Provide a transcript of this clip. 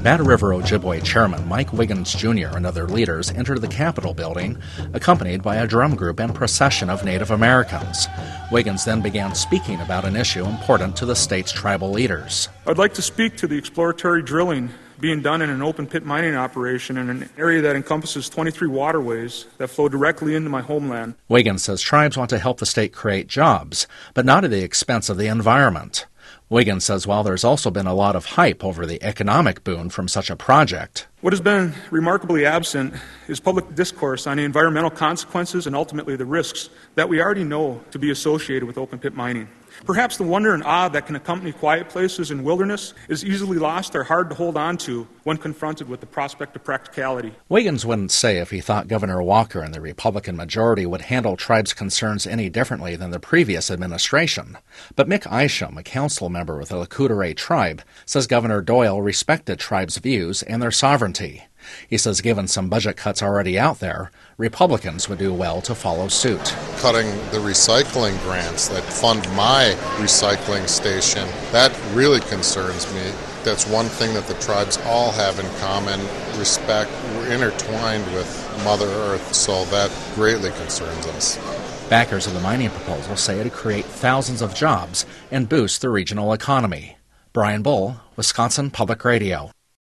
Bad River Ojibwe Chairman Mike Wiggins Jr. and other leaders entered the Capitol building, accompanied by a drum group and procession of Native Americans. Wiggins then began speaking about an issue important to the state's tribal leaders. I'd like to speak to the exploratory drilling being done in an open-pit mining operation in an area that encompasses 23 waterways that flow directly into my homeland. Wiggins says tribes want to help the state create jobs, but not at the expense of the environment. Wiggins says while there's also been a lot of hype over the economic boon from such a project, what has been remarkably absent is public discourse on the environmental consequences and ultimately the risks that we already know to be associated with open-pit mining. Perhaps the wonder and awe that can accompany quiet places in wilderness is easily lost or hard to hold on to when confronted with the prospect of practicality. Wiggins wouldn't say if he thought Governor Walker and the Republican majority would handle tribes' concerns any differently than the previous administration. But Mick Isham, a council member with the Lakota tribe, says Governor Doyle respected tribes' views and their sovereignty. He says given some budget cuts already out there, Republicans would do well to follow suit. Cutting the recycling grants that fund my recycling station, that really concerns me. That's one thing that the tribes all have in common, respect. We're intertwined with Mother Earth, so that greatly concerns us. Backers of the mining proposal say it'd create thousands of jobs and boost the regional economy. Brian Bull, Wisconsin Public Radio.